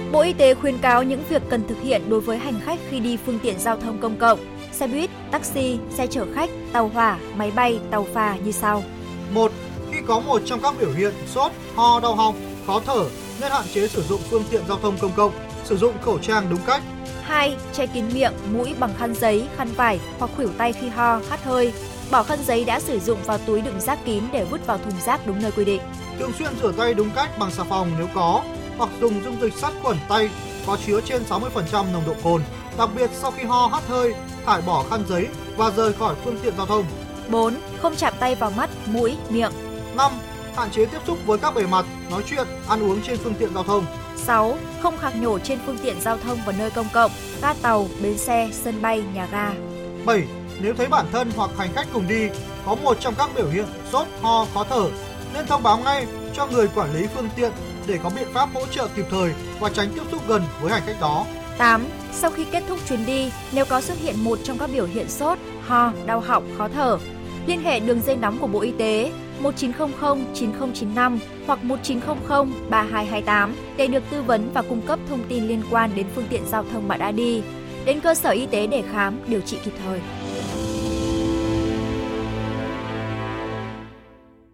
Bộ Y tế khuyến cáo những việc cần thực hiện đối với hành khách khi đi phương tiện giao thông công cộng, xe buýt, taxi, xe chở khách, tàu hỏa, máy bay, tàu phà như sau. 1. Khi có một trong các biểu hiện sốt, ho, đau họng, khó thở nên hạn chế sử dụng phương tiện giao thông công cộng, sử dụng khẩu trang đúng cách. 2. Che kín miệng, mũi bằng khăn giấy, khăn vải hoặc khuỷu tay khi ho, hắt hơi. Bỏ khăn giấy đã sử dụng vào túi đựng rác kín để vứt vào thùng rác đúng nơi quy định. Thường xuyên rửa tay đúng cách bằng xà phòng nếu có, hoặc dùng dung dịch sát khuẩn tay có chứa trên 60% nồng độ cồn, đặc biệt sau khi ho, hắt hơi, thải bỏ khăn giấy và rời khỏi phương tiện giao thông. 4. Không chạm tay vào mắt, mũi, miệng. 5. Hạn chế tiếp xúc với các bề mặt, nói chuyện, ăn uống trên phương tiện giao thông. 6. Không khạc nhổ trên phương tiện giao thông và nơi công cộng, ga tàu, bến xe, sân bay, nhà ga. 7. Nếu thấy bản thân hoặc hành khách cùng đi có một trong các biểu hiện sốt, ho, khó thở, nên thông báo ngay cho người quản lý phương tiện để có biện pháp hỗ trợ kịp thời và tránh tiếp xúc gần với hành khách đó. 8. Sau khi kết thúc chuyến đi, nếu có xuất hiện một trong các biểu hiện sốt, ho, đau họng, khó thở, liên hệ đường dây nóng của Bộ Y tế 1900 9095 hoặc 1900 3228 để được tư vấn và cung cấp thông tin liên quan đến phương tiện giao thông bạn đã đi. Đến cơ sở y tế để khám, điều trị kịp thời.